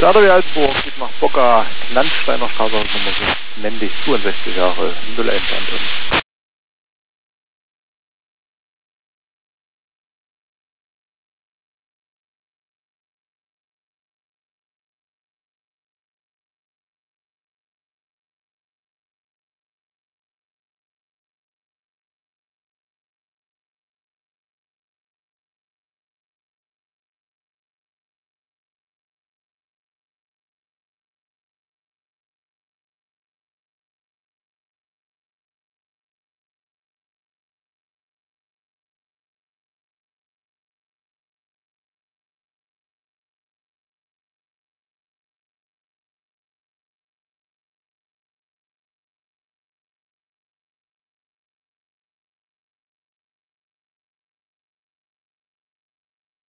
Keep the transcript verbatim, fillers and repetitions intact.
Der W Altenburg geht nach Bocker, Landsteiner Straße, Nummer fünf, nenn dich zweiundsechzig Jahre, null eins ankommen.